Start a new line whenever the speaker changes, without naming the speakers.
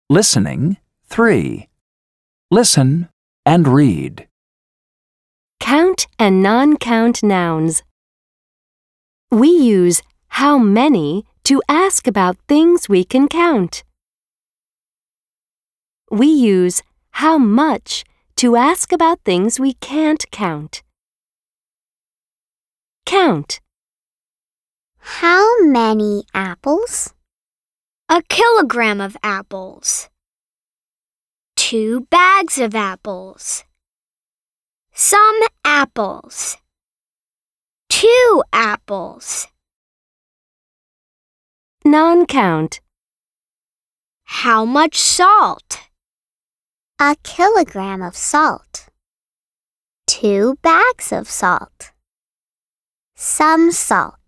Listening 3. Listen and read.
Count and non-count nouns. We use how many to ask about things we can count. We use how much to ask about things we can't count. Count.
How many apples?
1 kilogram of apples. 2 bags of apples. Some apples. 2 apples.
Non-count.
How much salt?
1 kilogram of salt. 2 bags of salt. Some salt.